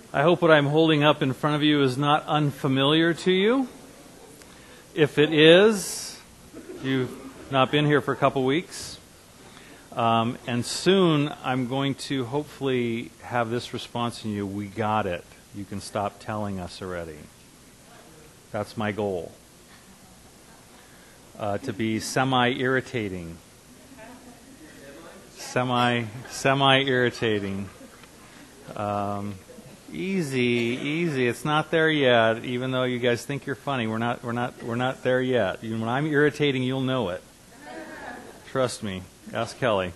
I hope what I'm holding up in front of you is not unfamiliar to you. If it is, you've not been here for a couple weeks. And soon I'm going to hopefully have this response in you: we got it. You can stop telling us already. That's my goal. To be semi-irritating. Semi-irritating. Easy. It's not there yet. Even though you guys think you're funny, we're not there yet. When I'm irritating, you'll know it. Trust me. Ask Kelly.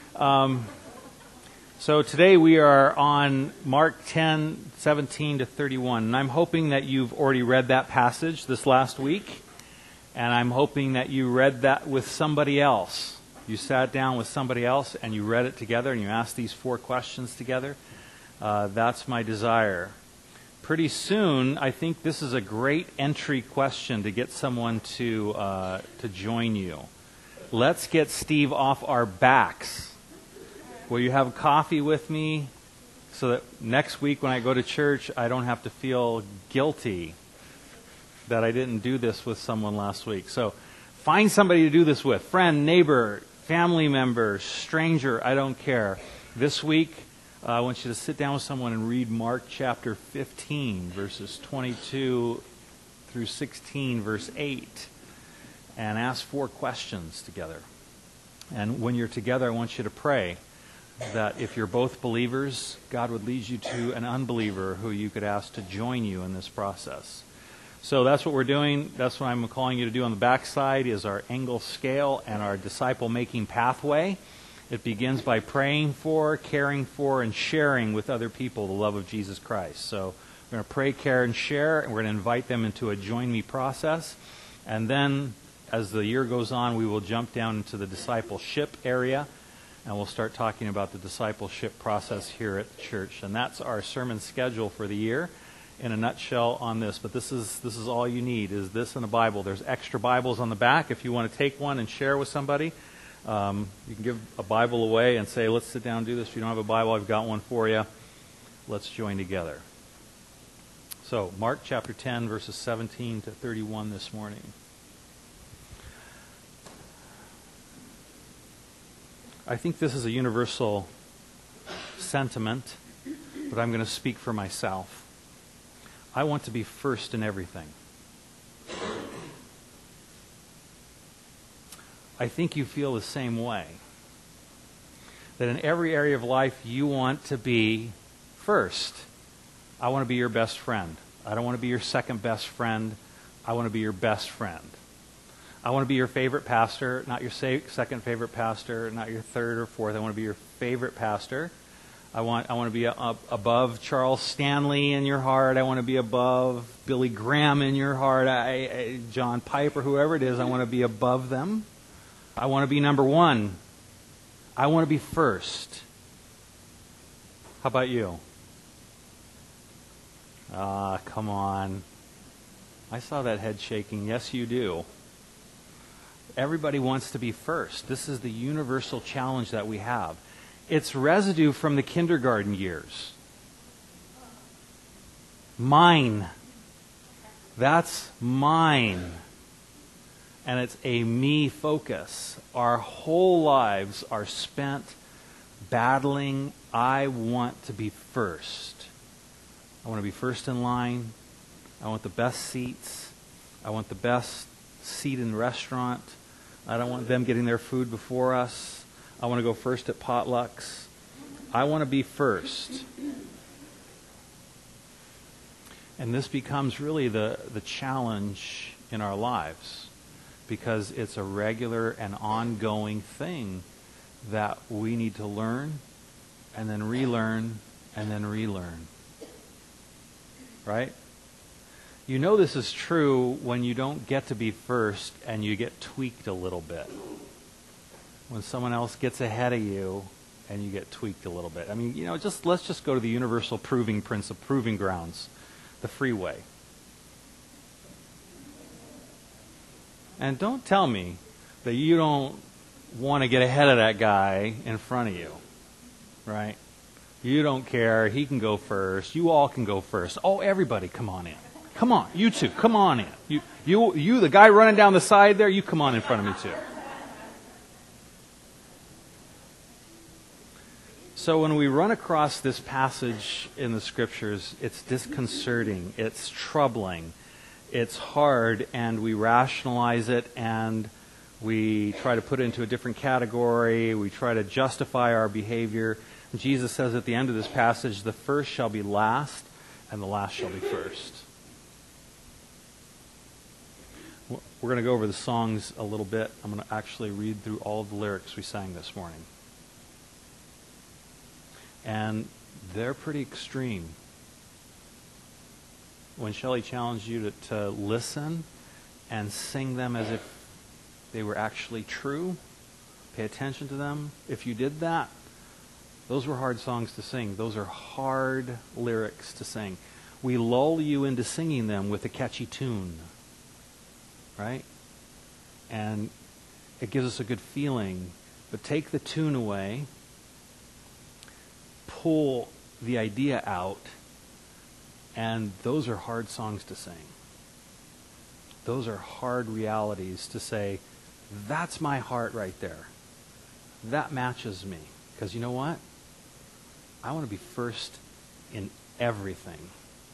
So today we are on Mark 10:17 to 31, and I'm hoping that you've already read that passage this last week, and I'm hoping that you read that with somebody else. You sat down with somebody else and you read it together and you asked these 4 questions together. That's my desire. Pretty soon, I think this is a great entry question to get someone to join you. Let's get Steve off our backs. Will you have coffee with me so that next week when I go to church, I don't have to feel guilty that I didn't do this with someone last week? So find somebody to do this with. Friend, neighbor, family member, stranger, I don't care. This week, I want you to sit down with someone and read Mark chapter 15, verses 22 through 16, verse 8, and ask 4 questions together. And when you're together, I want you to pray that if you're both believers, God would lead you to an unbeliever who you could ask to join you in this process. So that's what we're doing. That's what I'm calling you to do on the backside is our Engel scale and our disciple-making pathway. It begins by praying for, caring for, and sharing with other people the love of Jesus Christ. So we're going to pray, care, and share, and we're going to invite them into a join me process. And then, as the year goes on, we will jump down into the discipleship area, and we'll start talking about the discipleship process here at the church. And that's our sermon schedule for the year in a nutshell on this. But this is all you need, is this and a Bible. There's extra Bibles on the back if you want to take one and share with somebody. You can give a Bible away and say, let's sit down and do this. If you don't have a Bible, I've got one for you. Let's join together. So, Mark chapter 10, verses 17 to 31 this morning. I think this is a universal sentiment, but I'm going to speak for myself. I want to be first in everything. I think you feel the same way. That in every area of life, you want to be first. I want to be your best friend. I don't want to be your second best friend. I want to be your best friend. I want to be your favorite pastor, not your second favorite pastor, not your third or fourth. I want to be your favorite pastor. I want to be above Charles Stanley in your heart. I want to be above Billy Graham in your heart. John Piper, whoever it is, I want to be above them. I want to be number one. I want to be first. How about you? Come on. I saw that head shaking. Yes, you do. Everybody wants to be first. This is the universal challenge that we have. It's residue from the kindergarten years. Mine. That's mine. And it's a me focus. Our whole lives are spent battling, I want to be first. I want to be first in line. I want the best seats. I want the best seat in the restaurant. I don't want them getting their food before us. I want to go first at potlucks. I want to be first. And this becomes really the challenge in our lives, because it's a regular and ongoing thing that we need to learn and then relearn and then relearn. Right? You know this is true when you don't get to be first and you get tweaked a little bit. When someone else gets ahead of you and you get tweaked a little bit. I mean, let's just go to the universal proving grounds, the freeway. And don't tell me that you don't want to get ahead of that guy in front of you, right? You don't care. He can go first. You all can go first. Oh, everybody, come on in. Come on, you two, come on in. You, the guy running down the side there, you come on in front of me too. So when we run across this passage in the Scriptures, it's disconcerting, it's troubling, it's hard, and we rationalize it, and we try to put it into a different category, we try to justify our behavior. Jesus says at the end of this passage, the first shall be last, and the last shall be first. We're going to go over the songs a little bit. I'm going to actually read through all of the lyrics we sang this morning. And they're pretty extreme. When Shelley challenged you to listen and sing them as if they were actually true, pay attention to them. If you did that, those were hard songs to sing. Those are hard lyrics to sing. We lull you into singing them with a catchy tune, right? And it gives us a good feeling. But take the tune away, pull the idea out, and those are hard songs to sing. Those are hard realities to say, that's my heart right there. That matches me. Because you know what? I want to be first in everything.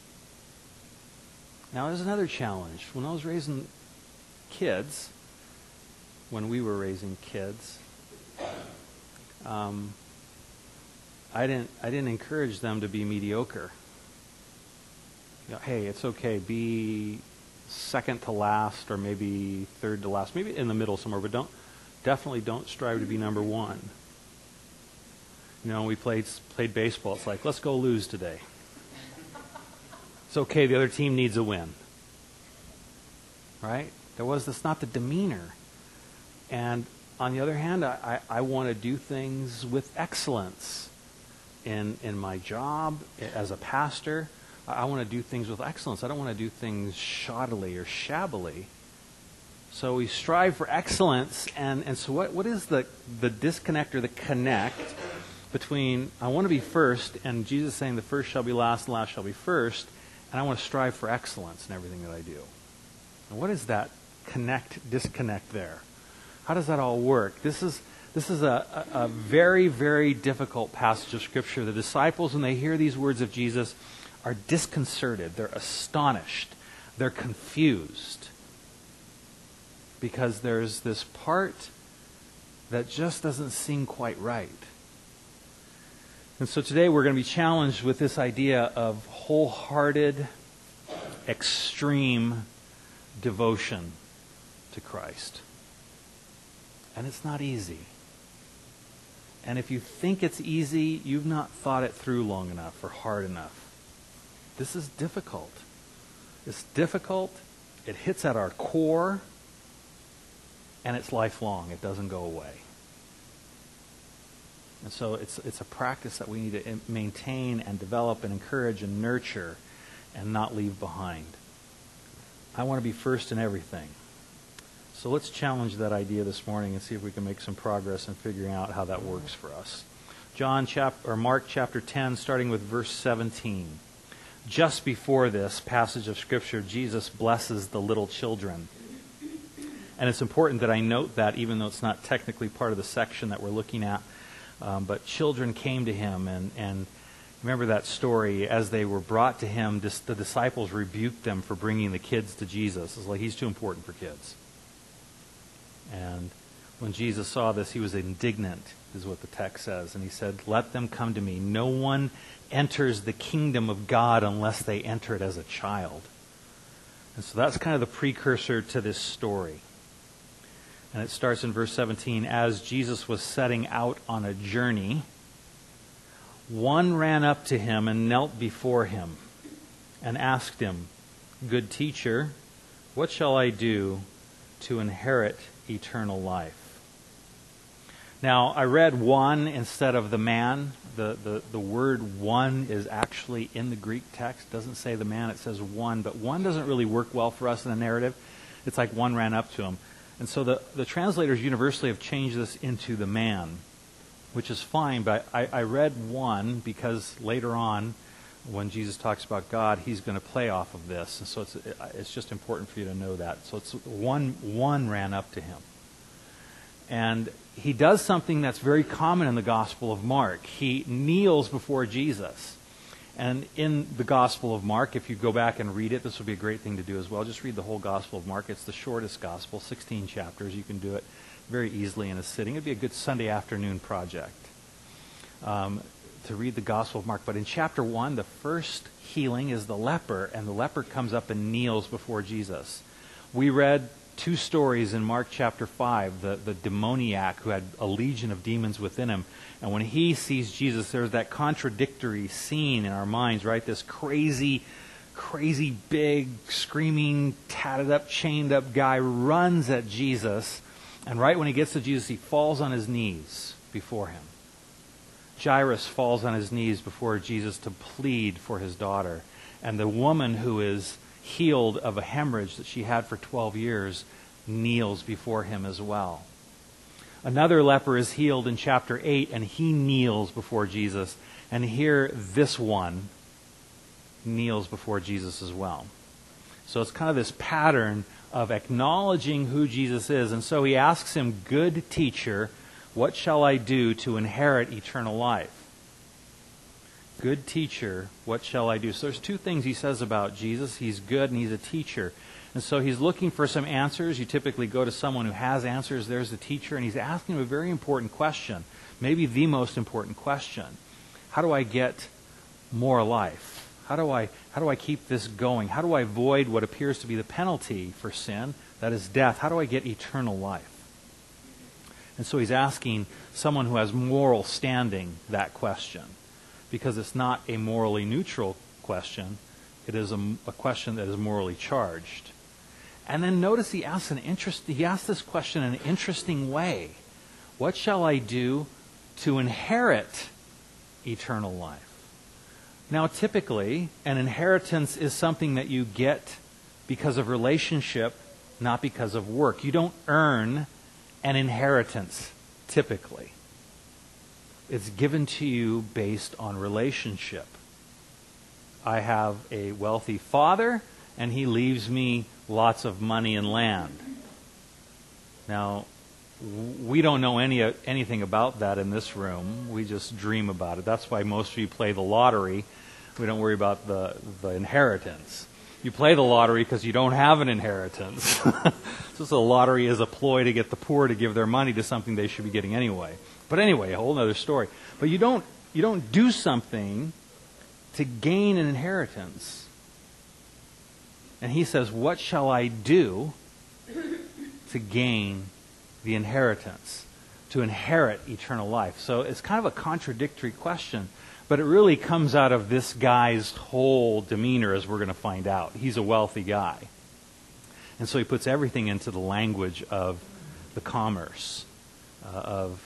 Now, there's another challenge. When I was raising kids, when we were raising kids, I didn't encourage them to be mediocre. You know, hey, it's okay, be second to last or maybe third to last, maybe in the middle somewhere, but definitely don't strive to be number one. You know, we played baseball. It's like, let's go lose today. It's okay, the other team needs a win. Right? That's not the demeanor. And on the other hand, I want to do things with excellence. In my job, as a pastor, I want to do things with excellence. I don't want to do things shoddily or shabbily. So we strive for excellence, and so what is the disconnect or the connect between I want to be first, and Jesus saying the first shall be last, and the last shall be first, and I want to strive for excellence in everything that I do? And what is that disconnect there? How does that all work? This is a very, very difficult passage of Scripture. The disciples, when they hear these words of Jesus, are disconcerted. They're astonished. They're confused. Because there's this part that just doesn't seem quite right. And so today we're going to be challenged with this idea of wholehearted, extreme devotion to Christ. And it's not easy. And if you think it's easy, you've not thought it through long enough or hard enough. This is difficult. It's difficult. It hits at our core. And it's lifelong. It doesn't go away. And so it's a practice that we need to maintain and develop and encourage and nurture and not leave behind. I want to be first in everything. So let's challenge that idea this morning and see if we can make some progress in figuring out how that works for us. Mark chapter 10, starting with verse 17. Just before this passage of Scripture, Jesus blesses the little children. And it's important that I note that, even though it's not technically part of the section that we're looking at. But children came to him, and remember that story. As they were brought to him, the disciples rebuked them for bringing the kids to Jesus. It's like, he's too important for kids. And when Jesus saw this, he was indignant, is what the text says. And he said, let them come to me. No one enters the kingdom of God unless they enter it as a child. And so that's kind of the precursor to this story. And it starts in verse 17. As Jesus was setting out on a journey, one ran up to him and knelt before him and asked him, Good teacher, what shall I do to inherit eternal life? Now, I read one instead of the man. The word one is actually in the Greek text. It doesn't say the man, it says one. But one doesn't really work well for us in a narrative. It's like one ran up to him. And so the translators universally have changed this into the man. which is fine, but I read one because later on, when Jesus talks about God, he's going to play off of this. And so it's just important for you to know that. So it's one ran up to him. And he does something that's very common in the Gospel of Mark. He kneels before Jesus. And in the Gospel of Mark, if you go back and read it, this would be a great thing to do as well. Just read the whole Gospel of Mark. It's the shortest Gospel, 16 chapters. You can do it very easily in a sitting. It'd be a good Sunday afternoon project to read the Gospel of Mark. But in chapter 1, the first healing is the leper, and the leper comes up and kneels before Jesus. We read two stories in Mark chapter 5, the demoniac who had a legion of demons within him. And when he sees Jesus, there's that contradictory scene in our minds, right? This crazy, big, screaming, tatted up, chained up guy runs at Jesus. And right when he gets to Jesus, he falls on his knees before him. Jairus falls on his knees before Jesus to plead for his daughter. And the woman who is healed of a hemorrhage that she had for 12 years kneels before him as well. Another leper is healed in chapter 8, and he kneels before Jesus. And here, this one kneels before Jesus as well. So it's kind of this pattern of acknowledging who Jesus is. And so he asks him, "Good teacher, what shall I do to inherit eternal life?" Good teacher, what shall I do? So there's two things he says about Jesus. He's good and he's a teacher. And so he's looking for some answers. You typically go to someone who has answers. There's the teacher. And he's asking him a very important question. Maybe the most important question. How do I get more life? How do I keep this going? How do I avoid what appears to be the penalty for sin? That is death. How do I get eternal life? And so he's asking someone who has moral standing that question. Because it's not a morally neutral question. It is a question that is morally charged. And then notice he asks this question in an interesting way. What shall I do to inherit eternal life? Now, typically, an inheritance is something that you get because of relationship, not because of work. You don't earn an inheritance, typically. It's given to you based on relationship. I have a wealthy father, and he leaves me lots of money and land. Now, we don't know anything about that in this room. We just dream about it. That's why most of you play the lottery. We don't worry about the inheritance. You play the lottery because you don't have an inheritance. So the lottery is a ploy to get the poor to give their money to something they should be getting anyway. But anyway, a whole other story. But you don't do something to gain an inheritance. And he says, what shall I do to gain the inheritance? To inherit eternal life. So it's kind of a contradictory question. But it really comes out of this guy's whole demeanor, as we're going to find out. He's a wealthy guy. And so he puts everything into the language of the commerce, of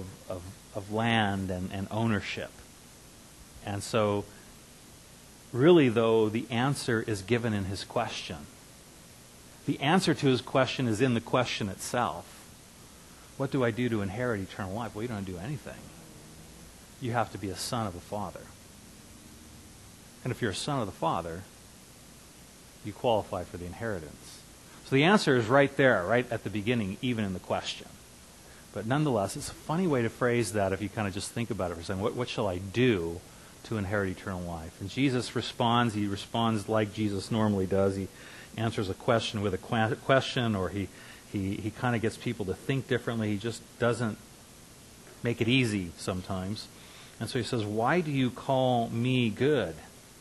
land and ownership. And so, really, though, the answer is given in his question. The answer to his question is in the question itself. What do I do to inherit eternal life? Well, you don't do anything. You have to be a son of the Father. And if you're a son of the Father, you qualify for the inheritance. So the answer is right there, right at the beginning, even in the question. But nonetheless, it's a funny way to phrase that if you kind of just think about it for a second. What shall I do to inherit eternal life? And Jesus responds. He responds like Jesus normally does. He answers a question with a question, or he kind of gets people to think differently. He just doesn't make it easy sometimes. And so he says, why do you call me good?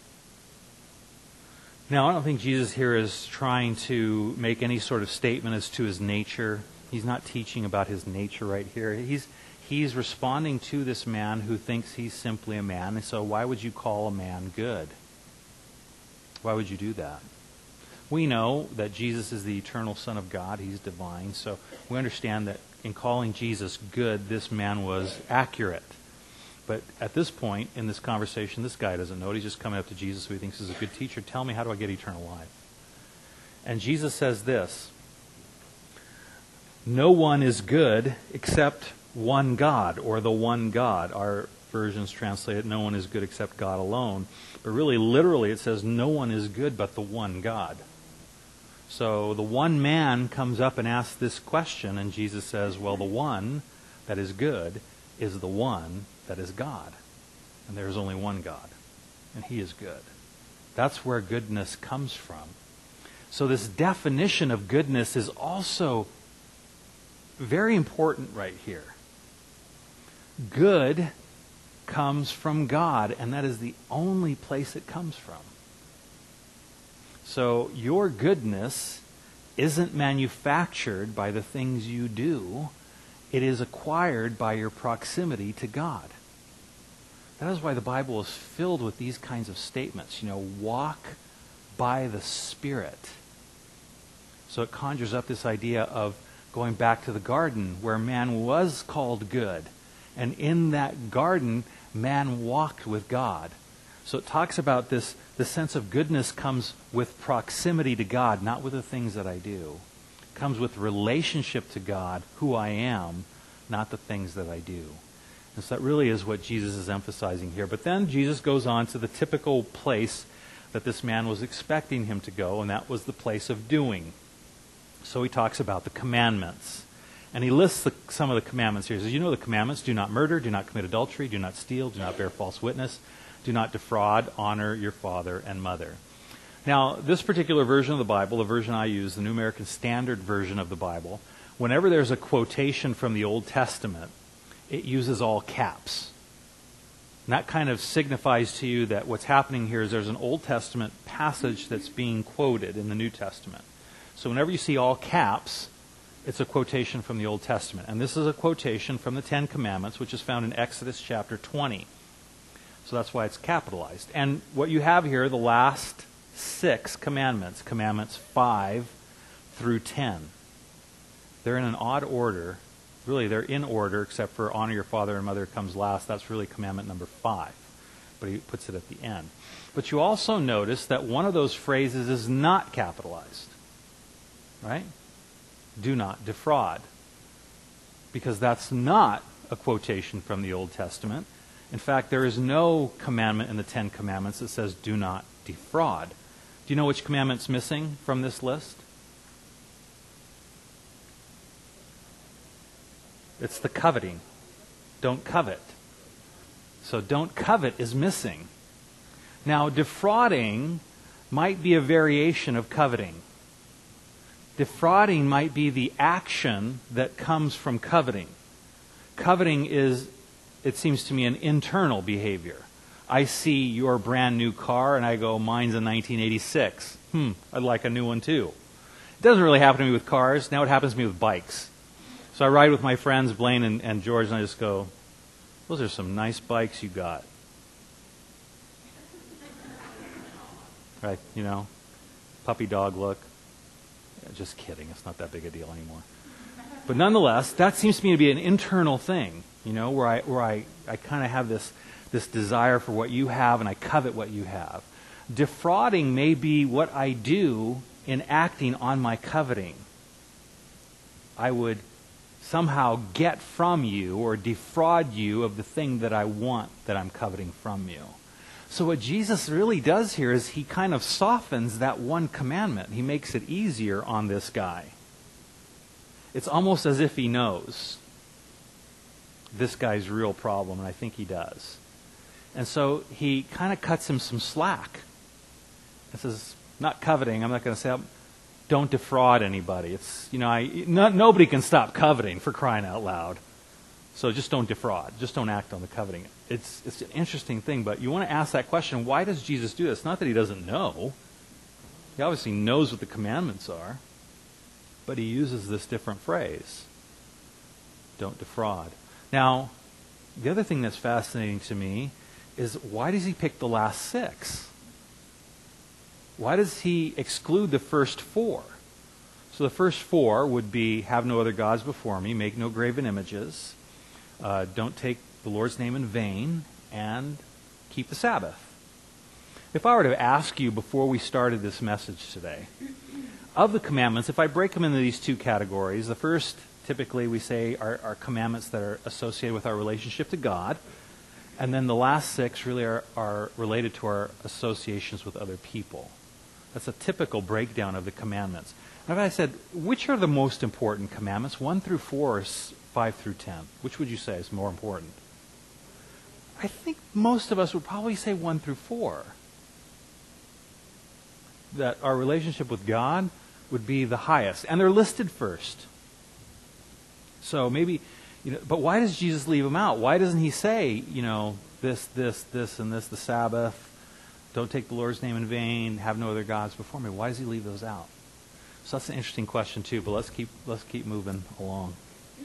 Now, I don't think Jesus here is trying to make any sort of statement as to his nature. He's not teaching about his nature right here. He's responding to this man who thinks he's simply a man. And so why would you call a man good? Why would you do that? We know that Jesus is the eternal Son of God. He's divine. So we understand that in calling Jesus good, this man was accurate. But at this point in this conversation, this guy doesn't know it. He's just coming up to Jesus, who he thinks is a good teacher. Tell me, how do I get eternal life? And Jesus says this: no one is good except one God, or the one God. Our versions translate it, no one is good except God alone. But really, literally, it says, no one is good but the one God. So the one man comes up and asks this question, and Jesus says, well, the one that is good is the one that is God. And there is only one God, and he is good. That's where goodness comes from. So this definition of goodness is also very important right here. Good comes from God, and that is the only place it comes from. So your goodness isn't manufactured by the things you do. It is acquired by your proximity to God. That is why the Bible is filled with these kinds of statements. Walk by the Spirit. So it conjures up this idea of going back to the garden where man was called good. And in that garden, man walked with God. So it talks about this, the sense of goodness comes with proximity to God, not with the things that I do. It comes with relationship to God, who I am, not the things that I do. And so that really is what Jesus is emphasizing here. But then Jesus goes on to the typical place that this man was expecting him to go, and that was the place of doing. So he talks about the commandments. And he lists some of the commandments here. He says, the commandments: do not murder, do not commit adultery, do not steal, do not bear false witness, do not defraud, honor your father and mother. Now, this particular version of the Bible, the version I use, the New American Standard Version of the Bible, whenever there's a quotation from the Old Testament, it uses all caps. And that kind of signifies to you that what's happening here is there's an Old Testament passage that's being quoted in the New Testament. So whenever you see all caps, it's a quotation from the Old Testament. And this is a quotation from the Ten Commandments, which is found in Exodus chapter 20. So that's why it's capitalized. And what you have here, the last 6 commandments, commandments 5 through 10. They're in an odd order. Really, they're in order, except for honor your father and mother comes last. That's really commandment number 5. But he puts it at the end. But you also notice that one of those phrases is not capitalized. Right? Do not defraud. Because that's not a quotation from the Old Testament. In fact, there is no commandment in the 10 Commandments that says do not defraud. Do you know which commandment's missing from this list? It's the coveting. Don't covet. So don't covet is missing. Now, defrauding might be a variation of coveting. Defrauding might be the action that comes from coveting. Coveting is, it seems to me, an internal behavior. I see your brand new car and I go, mine's a 1986. I'd like a new one too. It doesn't really happen to me with cars. Now it happens to me with bikes. So I ride with my friends, Blaine and George, and I just go, those are some nice bikes you got. Right, puppy dog look. Just kidding. It's not that big a deal anymore. But nonetheless, that seems to me to be an internal thing, where I kind of have this desire for what you have and I covet what you have. Defrauding may be what I do in acting on my coveting. I would somehow get from you or defraud you of the thing that I want that I'm coveting from you. So what Jesus really does here is he kind of softens that one commandment. He makes it easier on this guy. It's almost as if he knows this guy's real problem, and I think he does. And so he kind of cuts him some slack. This is not coveting. I'm not going to say, don't defraud anybody. It's, nobody can stop coveting, for crying out loud. So just don't defraud. Just don't act on the coveting. It's an interesting thing, but you want to ask that question, why does Jesus do this? Not that he doesn't know. He obviously knows what the commandments are, but he uses this different phrase. Don't defraud. Now, the other thing that's fascinating to me is why does he pick the last 6? Why does he exclude the first 4? So the first 4 would be, have no other gods before me, make no graven images, don't take the Lord's name in vain, and keep the Sabbath. If I were to ask you before we started this message today, of the commandments, if I break them into these 2 categories, the first typically we say are commandments that are associated with our relationship to God. And then the last 6 really are related to our associations with other people. That's a typical breakdown of the commandments. Now, if I said, which are the most important commandments, 1 through 4 or 5 through 10? Which would you say is more important? I think most of us would probably say 1 through 4. That our relationship with God would be the highest. And they're listed first. So maybe, but why does Jesus leave them out? Why doesn't he say, this, and this, the Sabbath, don't take the Lord's name in vain, have no other gods before me? Why does he leave those out? So that's an interesting question too, but let's keep moving along.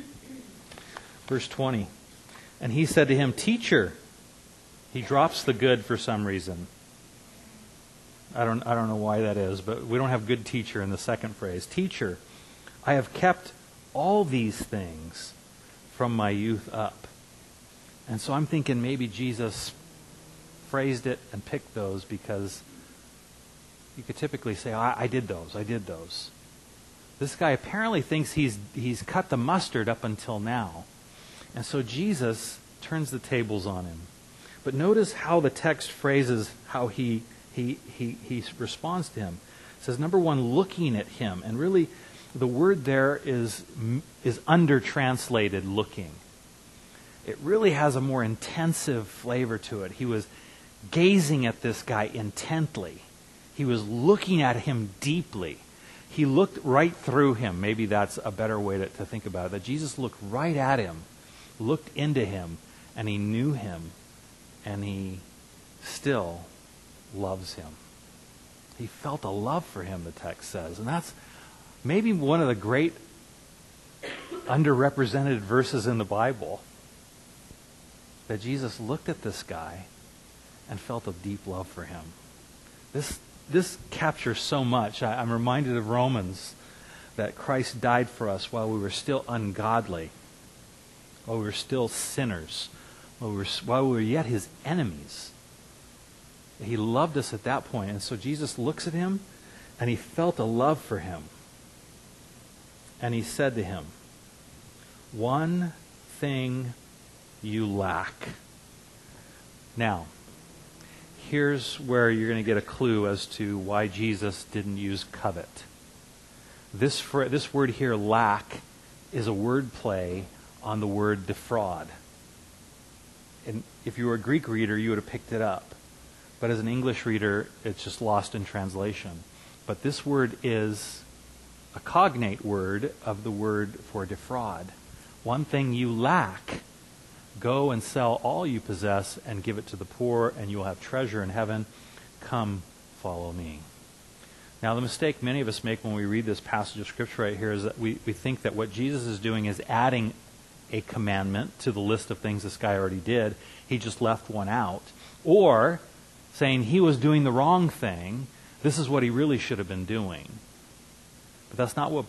Verse 20. And he said to him, Teacher. He drops the good for some reason. I don't know why that is, but we don't have good teacher in the second phrase. Teacher, I have kept all these things from my youth up. And so I'm thinking maybe Jesus phrased it and picked those because you could typically say, I did those. This guy apparently thinks he's cut the mustard up until now. And so Jesus turns the tables on him. But notice how the text phrases how he responds to him. It says, number 1, looking at him. And really, the word there is under-translated looking. It really has a more intensive flavor to it. He was gazing at this guy intently. He was looking at him deeply. He looked right through him. Maybe that's a better way to think about it. That Jesus looked right at him, looked into him, and he knew him, and he still loves him. He felt a love for him, the text says. And that's maybe one of the great underrepresented verses in the Bible. That Jesus looked at this guy and felt a deep love for him. This captures so much. I'm reminded of Romans, that Christ died for us while we were still ungodly, while we were still sinners, while we were yet his enemies. He loved us at that point. And so Jesus looks at him and he felt a love for him. And he said to him, one thing you lack. Now, here's where you're going to get a clue as to why Jesus didn't use covet. This word here, lack, is a word play on the word defraud. And if you were a Greek reader, you would have picked it up. But as an English reader, it's just lost in translation. But this word is a cognate word of the word for defraud. One thing you lack, go and sell all you possess and give it to the poor, and you will have treasure in heaven. Come, follow me. Now, the mistake many of us make when we read this passage of Scripture right here is that we think that what Jesus is doing is adding a commandment to the list of things this guy already did. He just left one out. Or saying he was doing the wrong thing. This is what he really should have been doing. But that's not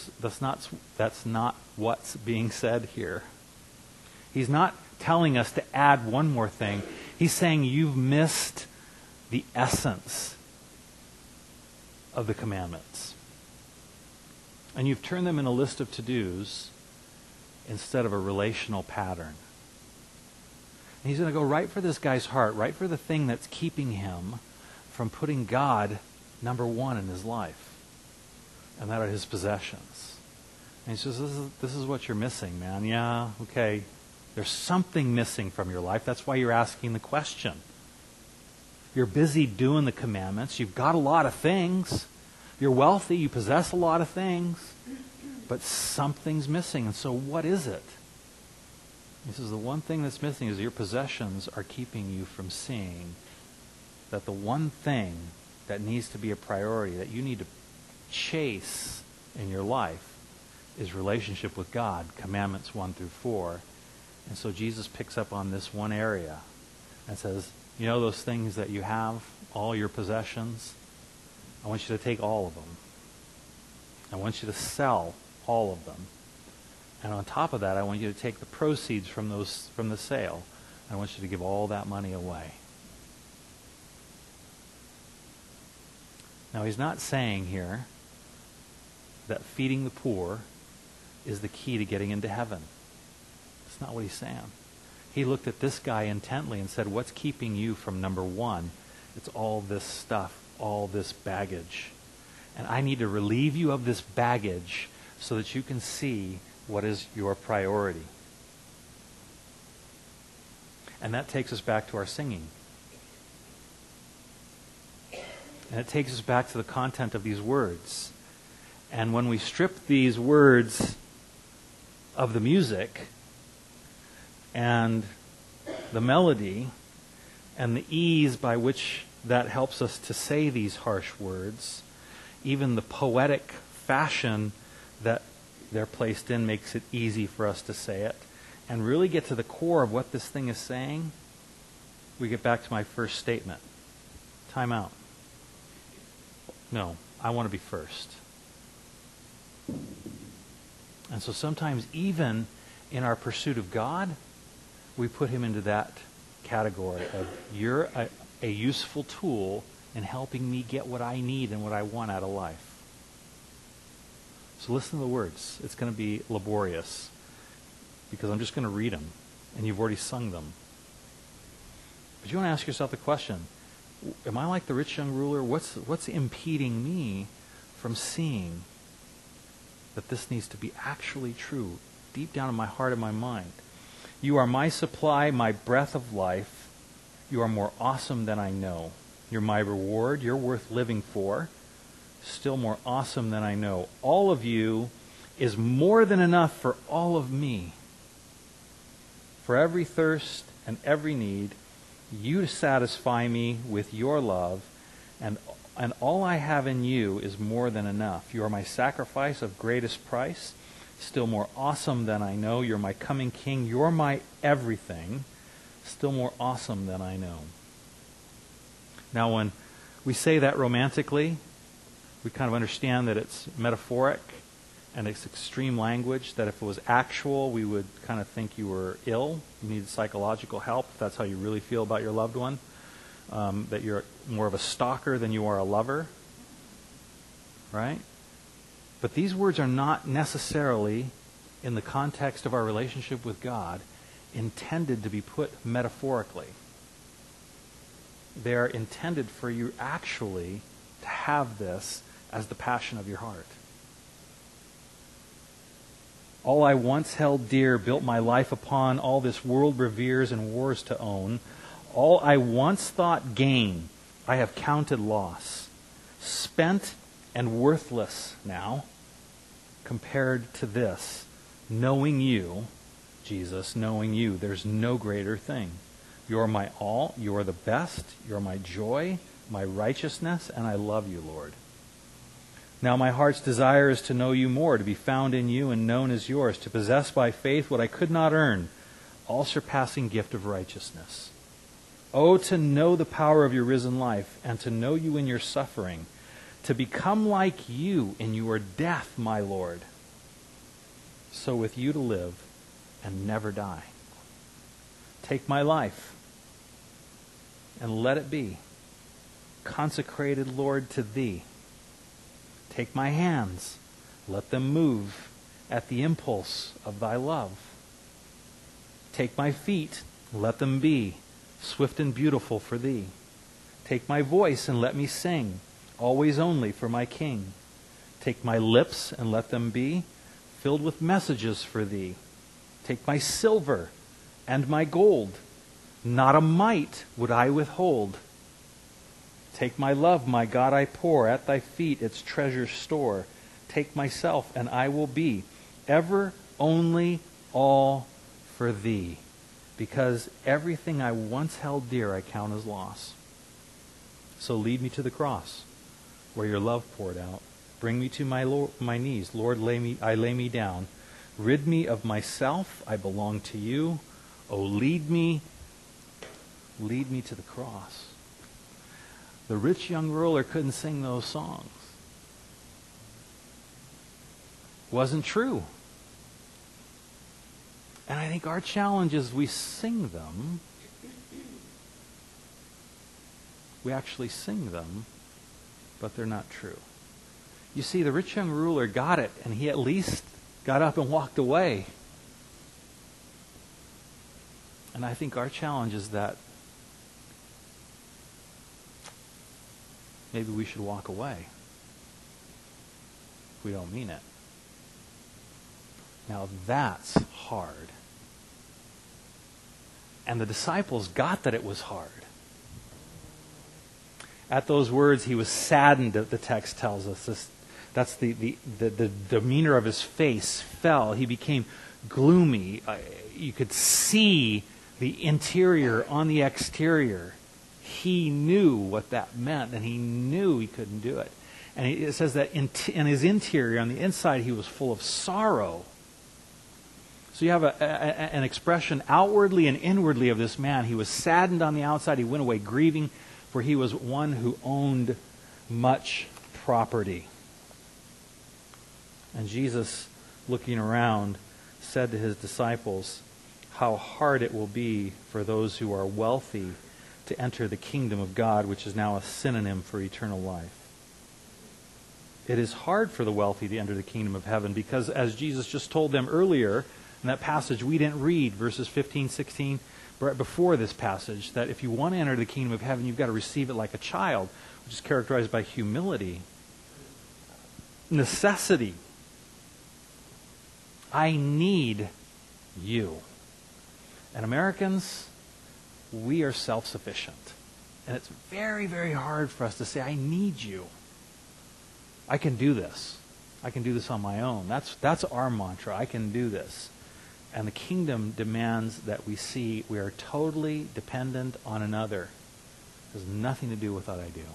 what's being said here. He's not telling us to add one more thing. He's saying you've missed the essence of the commandments. And you've turned them in a list of to-dos instead of a relational pattern. And he's going to go right for this guy's heart, right for the thing that's keeping him from putting God number 1 in his life. And that are his possessions. And he says, this is what you're missing, man. Yeah, okay. There's something missing from your life. That's why you're asking the question. You're busy doing the commandments. You've got a lot of things. You're wealthy. You possess a lot of things. But something's missing. And so what is it? He says the one thing that's missing is your possessions are keeping you from seeing that the one thing that needs to be a priority, that you need to chase in your life, is relationship with God, commandments 1 through 4. And so Jesus picks up on this one area and says, you know those things that you have, all your possessions? I want you to take all of them. I want you to sell all of them. And on top of that, I want you to take the proceeds from the sale. I want you to give all that money away. Now, he's not saying here that feeding the poor is the key to getting into heaven. That's not what he's saying. He looked at this guy intently and said, what's keeping you from number one? It's all this stuff, all this baggage. And I need to relieve you of this baggage so that you can see what is your priority. And that takes us back to our singing. And it takes us back to the content of these words. And when we strip these words of the music and the melody and the ease by which that helps us to say these harsh words, even the poetic fashion that they're placed in makes it easy for us to say it, and really get to the core of what this thing is saying, we get back to my first statement. Time out. No, I want to be first. And so sometimes even in our pursuit of God, we put him into that category of you're a useful tool in helping me get what I need and what I want out of life. So listen to the words. It's going to be laborious because I'm just going to read them, and you've already sung them. But you want to ask yourself the question, am I like the rich young ruler? What's impeding me from seeing that this needs to be actually true deep down in my heart and my mind? You are my supply, my breath of life. You are more awesome than I know. You're my reward. You're worth living for. Still more awesome than I know. All of you is more than enough for all of me. For every thirst and every need, you satisfy me with your love, and all I have in you is more than enough. You are my sacrifice of greatest price, still more awesome than I know. You're my coming king. You're my everything, still more awesome than I know. Now, when we say that romantically, we kind of understand that it's metaphoric and it's extreme language, that if it was actual, we would kind of think you were ill, you needed psychological help, if that's how you really feel about your loved one, that you're more of a stalker than you are a lover, right? But these words are not necessarily, in the context of our relationship with God, intended to be put metaphorically. They are intended for you actually to have this as the passion of your heart. All I once held dear, built my life upon, all this world reveres and wars to own. All I once thought gain, I have counted loss. Spent and worthless now, compared to this. Knowing you, Jesus, knowing you, there's no greater thing. You're my all, you're the best, you're my joy, my righteousness, and I love you, Lord. Now my heart's desire is to know you more, to be found in you and known as yours, to possess by faith what I could not earn, all-surpassing gift of righteousness. Oh, to know the power of your risen life, and to know you in your suffering, to become like you in your death, my Lord, so with you to live and never die. Take my life and let it be consecrated, Lord, to thee. Take my hands, let them move at the impulse of thy love. Take my feet, let them be swift and beautiful for thee. Take my voice and let me sing, always only for my King. Take my lips and let them be filled with messages for thee. Take my silver and my gold, not a mite would I withhold. Take my love, my God, I pour at thy feet its treasure store. Take myself, and I will be ever, only, all for thee. Because everything I once held dear I count as loss. So lead me to the cross, where your love poured out. Bring me to my knees. Lord, I lay me down. Rid me of myself. I belong to you. Oh, lead me to the cross. The rich young ruler couldn't sing those songs. Wasn't true. And I think our challenge is we sing them. We actually sing them, but they're not true. You see, the rich young ruler got it, and he at least got up and walked away. And I think our challenge is that maybe we should walk away if we don't mean it. Now that's hard. And the disciples got that it was hard. At those words, he was saddened, the text tells us. That's the demeanor of his face fell. He became gloomy. You could see the interior on the exterior. He knew what that meant, and he knew he couldn't do it. And it says that in his interior, on the inside, he was full of sorrow. So you have an expression outwardly and inwardly of this man. He was saddened on the outside. He went away grieving, for he was one who owned much property. And Jesus, looking around, said to his disciples, how hard it will be for those who are wealthy to enter the kingdom of God, which is now a synonym for eternal life. It is hard for the wealthy to enter the kingdom of heaven because, as Jesus just told them earlier, in that passage we didn't read, verses 15, 16, right before this passage, that if you want to enter the kingdom of heaven, you've got to receive it like a child, which is characterized by humility, necessity. I need you. And Americans, we are self-sufficient. And it's very, very hard for us to say, I need you. I can do this. I can do this on my own. That's our mantra. I can do this. And the kingdom demands that we see we are totally dependent on another. It has nothing to do with what I do.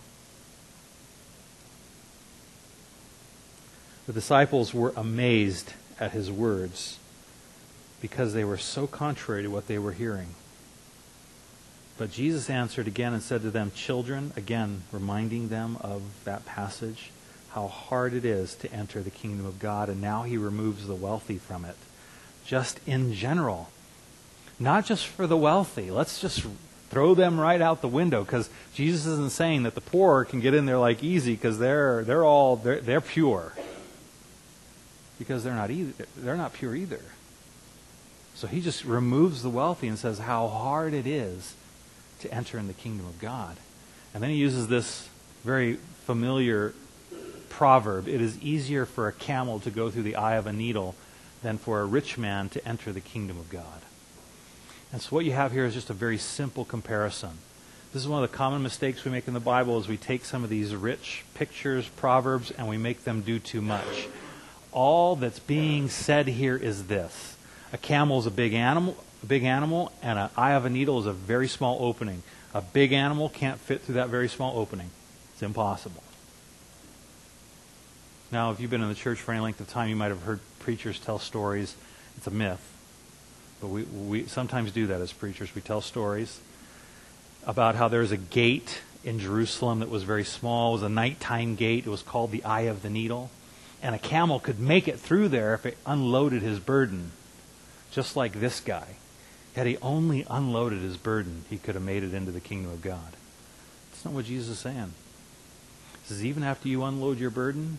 The disciples were amazed at his words because they were so contrary to what they were hearing. But Jesus answered again and said to them, children, again reminding them of that passage, how hard it is to enter the kingdom of God. And now he removes the wealthy from it. Just in general. Not just for the wealthy. Let's just throw them right out the window, because Jesus isn't saying that the poor can get in there like easy because they're pure. Because they're not pure either. So he just removes the wealthy and says how hard it is to enter in the kingdom of God. And then he uses this very familiar proverb. It is easier for a camel to go through the eye of a needle than for a rich man to enter the kingdom of God. And so what you have here is just a very simple comparison. This is one of the common mistakes we make in the Bible, is we take some of these rich pictures, proverbs, and we make them do too much. All that's being said here is this. A camel is a big animal, and an eye of a needle is a very small opening. A big animal can't fit through that very small opening. It's impossible. Now, if you've been in the church for any length of time, you might have heard preachers tell stories. It's a myth. But we sometimes do that as preachers. We tell stories about how there's a gate in Jerusalem that was very small. It was a nighttime gate. It was called the Eye of the Needle. And a camel could make it through there if it unloaded his burden. Just like this guy. Had he only unloaded his burden, he could have made it into the kingdom of God. That's not what Jesus is saying. He says, even after you unload your burden,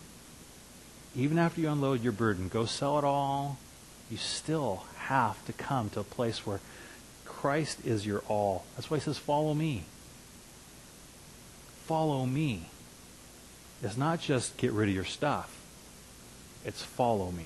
go sell it all, you still have to come to a place where Christ is your all. That's why he says, follow me. Follow me. It's not just get rid of your stuff. It's follow me.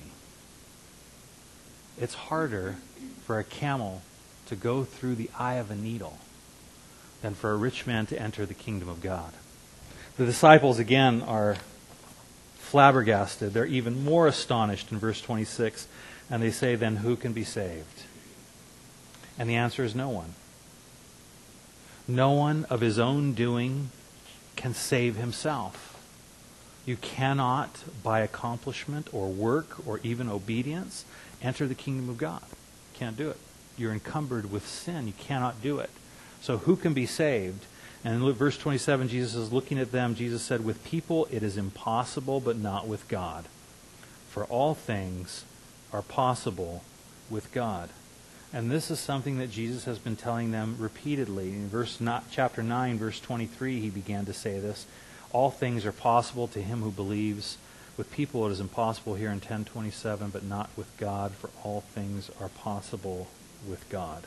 It's harder for a camel to go through the eye of a needle than for a rich man to enter the kingdom of God. The disciples, again, are flabbergasted. They're even more astonished in verse 26. And they say, then who can be saved? And the answer is no one. No one of his own doing can save himself. You cannot, by accomplishment or work or even obedience, enter the kingdom of God. You can't do it. You're encumbered with sin. You cannot do it. So who can be saved? And in verse 27, Jesus is looking at them. Jesus said, with people it is impossible, but not with God. For all things are possible with God. And this is something that Jesus has been telling them repeatedly. In chapter 9, verse 23, he began to say this. All things are possible to him who believes, With people it is impossible here in 10:27, but not with God, for all things are possible with God.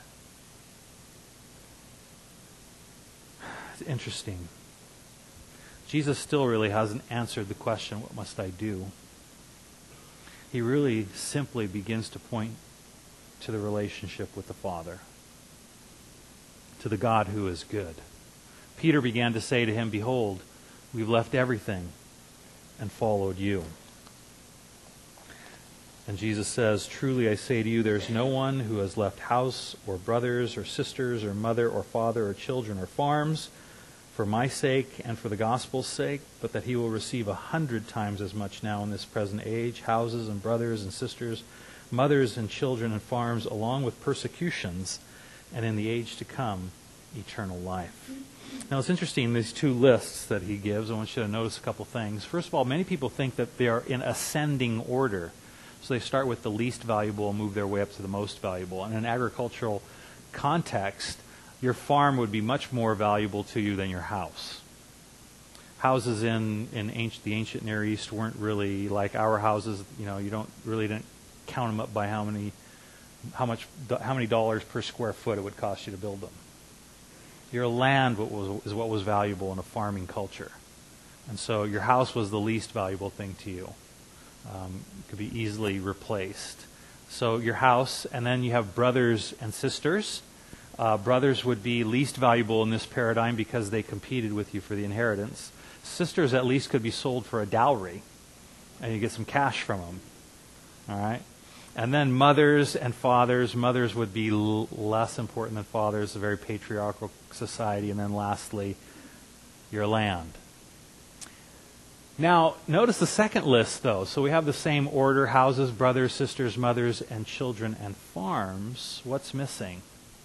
It's interesting. Jesus still really hasn't answered the question, what must I do? He really simply begins to point to the relationship with the Father, to the God who is good. Peter began to say to him, behold, we've left everything and followed you. And Jesus says, truly I say to you, there's no one who has left house or brothers or sisters or mother or father or children or farms for my sake and for the gospel's sake, but that he will receive 100 times as much now in this present age, houses and brothers and sisters, mothers and children and farms, along with persecutions, and in the age to come, eternal life. Now it's interesting, these two lists that he gives, I want you to notice a couple things. First of all, many people think that they are in ascending order. So they start with the least valuable and move their way up to the most valuable. And in an agricultural context, your farm would be much more valuable to you than your house. Houses in the ancient Near East weren't really like our houses. You know, you didn't count them up by how many dollars per square foot it would cost you to build them. Your land is what was valuable in a farming culture. And so your house was the least valuable thing to you. It could be easily replaced. So your house, and then you have brothers and sisters. Brothers would be least valuable in this paradigm because they competed with you for the inheritance. Sisters at least could be sold for a dowry, and you get some cash from them. All right? And then mothers and fathers. Mothers would be less important than fathers, a very patriarchal society. And then lastly, your land. Now, notice the second list, though. So we have the same order: houses, brothers, sisters, mothers, and children, and farms. What's missing?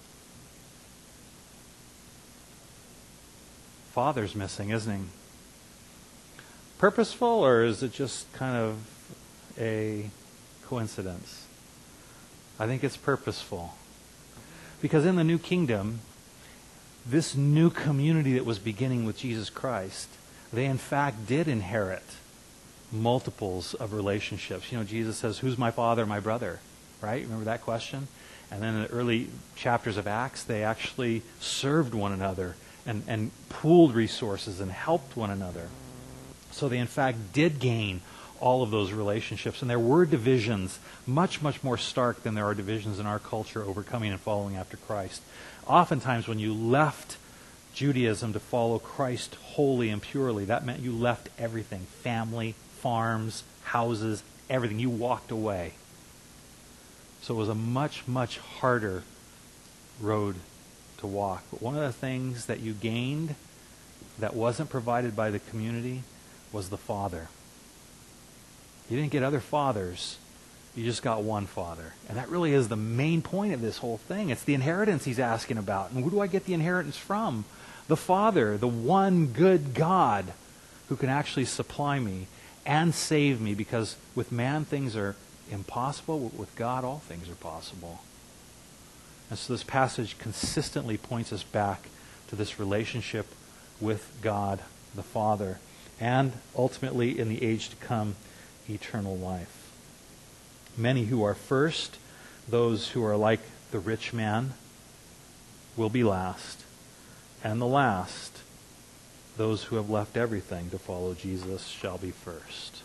Father's missing, isn't he? Purposeful, or is it just kind of a coincidence? I think it's purposeful. Because in the new kingdom, this new community that was beginning with Jesus Christ, they in fact did inherit multiples of relationships. You know, Jesus says, who's my father, my brother? Right? Remember that question? And then in the early chapters of Acts, they actually served one another and pooled resources and helped one another. So they in fact did gain all of those relationships. And there were divisions, much, much more stark than there are divisions in our culture over coming and following after Christ. Oftentimes when you left Judaism to follow Christ wholly and purely, that meant you left everything: family, farms, houses, everything. You walked away. So it was a much, much harder road to walk. But one of the things that you gained that wasn't provided by the community was the Father. You didn't get other fathers. You just got one Father. And that really is the main point of this whole thing. It's the inheritance he's asking about. And who do I get the inheritance from? The Father, the one good God who can actually supply me and save me, because with man things are impossible. With God all things are possible. And so this passage consistently points us back to this relationship with God the Father, and ultimately in the age to come, eternal life. Many who are first, those who are like the rich man, will be last. And the last, those who have left everything to follow Jesus, shall be first.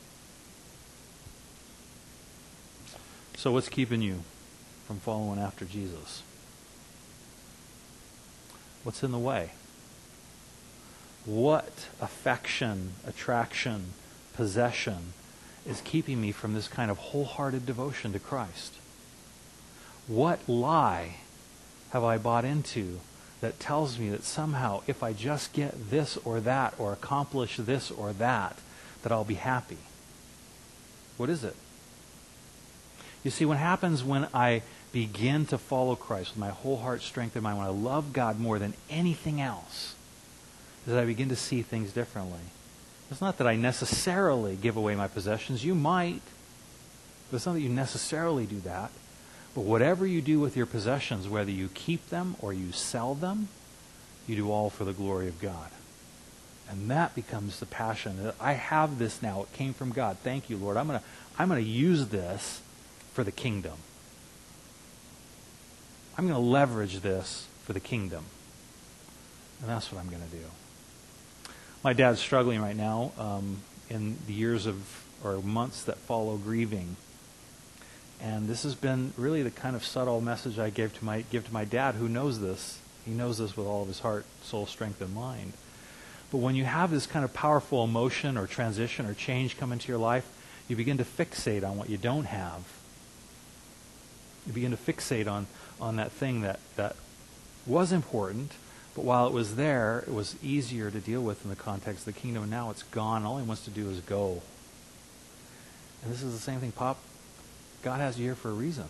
So what's keeping you from following after Jesus? What's in the way? What affection, attraction, possession is keeping me from this kind of wholehearted devotion to Christ? What lie have I bought into that tells me that somehow if I just get this or that or accomplish this or that I'll be happy? What is it? You see, what happens when I begin to follow Christ with my whole heart, strength, and mind, when I love God more than anything else, is that I begin to see things differently. It's not that I necessarily give away my possessions. You might. But it's not that you necessarily do that. But whatever you do with your possessions, whether you keep them or you sell them, you do all for the glory of God. And that becomes the passion. I have this now. It came from God. Thank you, Lord. I'm going to use this for the kingdom. I'm going to leverage this for the kingdom. And that's what I'm going to do. My dad's struggling right now in the years or months that follow grieving. And this has been really the kind of subtle message I give to my dad, who knows this. He knows this with all of his heart, soul, strength, and mind. But when you have this kind of powerful emotion or transition or change come into your life, you begin to fixate on what you don't have. You begin to fixate on that thing that was important, but while it was there, it was easier to deal with in the context of the kingdom. And now it's gone. All he wants to do is go. And this is the same thing, Pop. God has you here for a reason.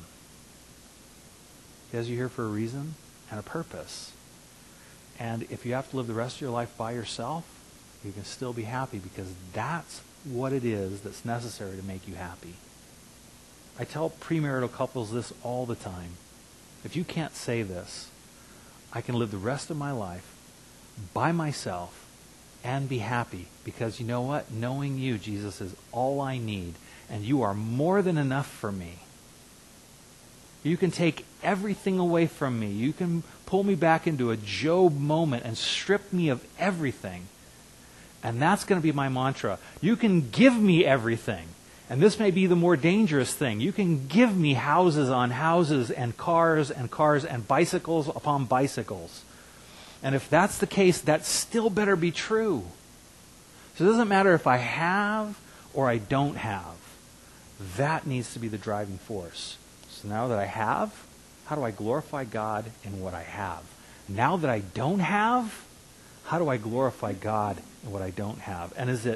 He has you here for a reason and a purpose. And if you have to live the rest of your life by yourself, you can still be happy, because that's what it is that's necessary to make you happy. I tell premarital couples this all the time. If you can't say this, I can live the rest of my life by myself and be happy, because you know what? Knowing you, Jesus, is all I need, and you are more than enough for me. You can take everything away from me. You can pull me back into a Job moment and strip me of everything. And that's going to be my mantra. You can give me everything. And this may be the more dangerous thing. You can give me houses on houses and cars and bicycles upon bicycles. And if that's the case, that still better be true. So it doesn't matter if I have or I don't have. That needs to be the driving force. So now that I have, how do I glorify God in what I have? Now that I don't have, how do I glorify God in what I don't have? And is it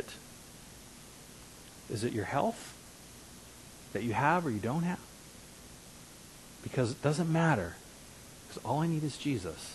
your health that you have or you don't have? Because it doesn't matter. Because all I need is Jesus.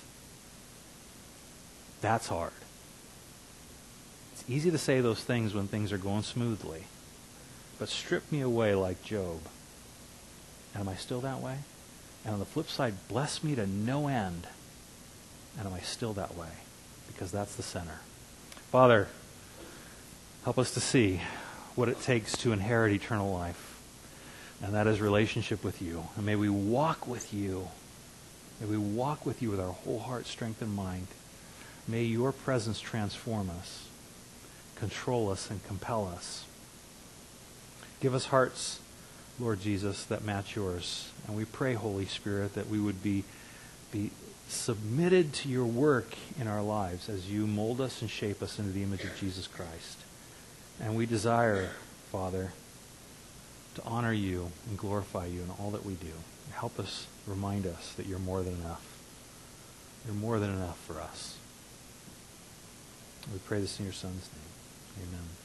That's hard. It's easy to say those things when things are going smoothly. But strip me away like Job. And am I still that way? And on the flip side, bless me to no end. And am I still that way? Because that's the center. Father, help us to see what it takes to inherit eternal life. And that is relationship with you. And may we walk with you. May we walk with you with our whole heart, strength, and mind. May your presence transform us, control us, and compel us. Give us hearts, Lord Jesus, that match yours. And we pray, Holy Spirit, that we would be submitted to your work in our lives as you mold us and shape us into the image of Jesus Christ. And we desire, Father, to honor you and glorify you in all that we do. Help us, remind us that you're more than enough. You're more than enough for us. We pray this in your Son's name. Amen.